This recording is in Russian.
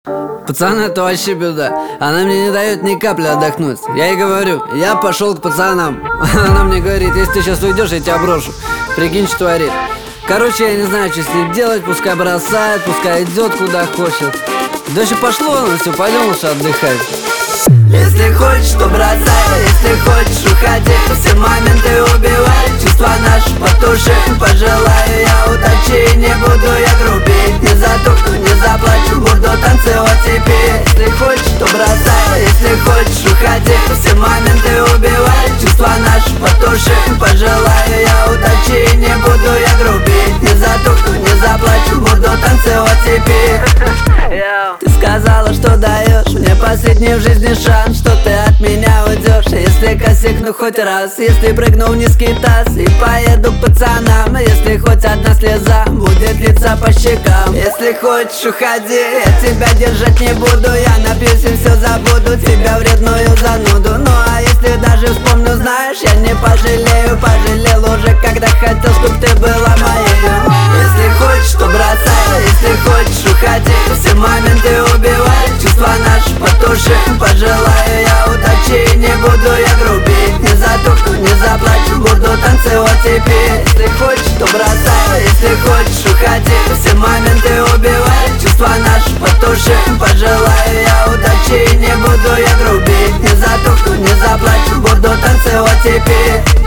Пацаны, это вообще беда. Она мне не дает ни капли отдохнуть. Я ей говорю, я пошел к пацанам. Она мне говорит, если ты сейчас уйдешь, я тебя брошу. Прикинь, что творит. Короче, я не знаю, что с ним делать. Пускай бросает, пускай идет куда хочет. Да еще пошло, ну все, пойдем лучше отдыхать. Если хочешь, то бросай, если хочешь, уходи. Все моменты убивай, чувства наши потуши. Пожелаю я удачи, не буду я грубить. Не за то, что не заплачу, буду танцевать теперь. Если хочешь, то бросай, если хочешь, уходи. Все моменты убивай, чувства наши потуши. Пожелаю я удачи, не буду я грубить. Не за то, что не заплачу, буду танцевать теперь. Ты сказала, что даешь мне последний в жизни шанс, что ты от меня уйдешь. Если косякну хоть раз, если прыгну в низкий таз и поеду к пацанам, если хоть одна слеза будет литься по щекам. Если хочешь, уходи, я тебя держать не буду. Я напьюсь и все забуду, тебя вредную зануду. Ну а если даже вспомню, знаешь, я не пожалею. Пожалел уже, когда хотел, чтоб ты была моей. Если хочешь, то бросай, если хочешь, уходи. Все моменты убивай, чувства наши потуши. Пожелаю я удачи, не буду я грубить. Не за то, что не заплачу, буду танцевать теперь. Если хочешь, то бросай, если хочешь, уходи. Все моменты убивай, чувства наши потуши. Пожелаю я удачи, не буду я грубить. Не за то, что не заплачу, буду танцевать теперь.